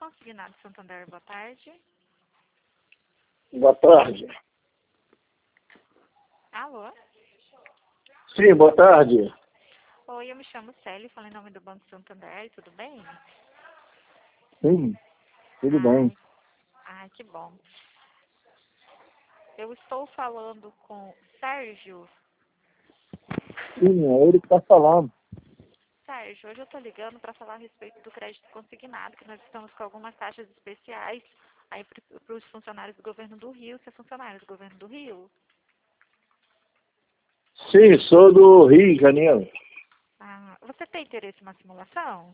Consignado Santander, boa tarde. Boa tarde. Alô? Sim, boa tarde. Oi, eu me chamo Célia, falo em nome do Banco Santander, tudo bem? Sim, tudo bem. Ai, que bom. Eu estou falando com Sérgio. Sim, é ele que está falando. Sérgio, hoje eu estou ligando para falar a respeito do crédito consignado, que nós estamos com algumas taxas especiais aí para os funcionários do governo do Rio. Você é funcionário do governo do Rio? Sim, sou do Rio de Janeiro. Você tem interesse em uma simulação?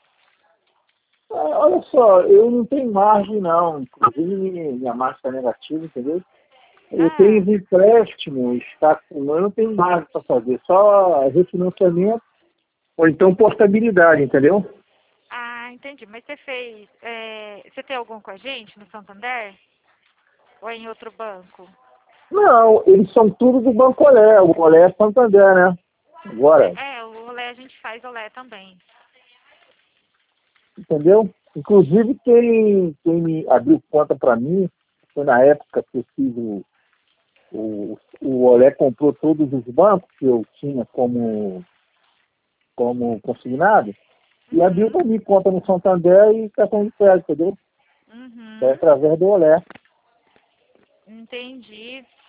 Olha só, eu não tenho margem não. Inclusive minha margem está negativa, entendeu? Eu tenho empréstimo, eu não tenho margem para fazer, só refinanciamento ou então portabilidade, entendeu? Entendi. Mas você fez. Você tem algum com a gente no Santander? Ou é em outro banco? Não, eles são tudo do Banco Olé. O Olé é Santander, né? Agora, O Olé a gente faz Olé também. entendeu? Inclusive quem me abriu conta para mim, foi na época que eu fiz o Olé comprou todos os bancos que eu tinha como consignado, e abriu para mim conta no Santander e cartão de crédito, entendeu? É através do Olé. Entendi.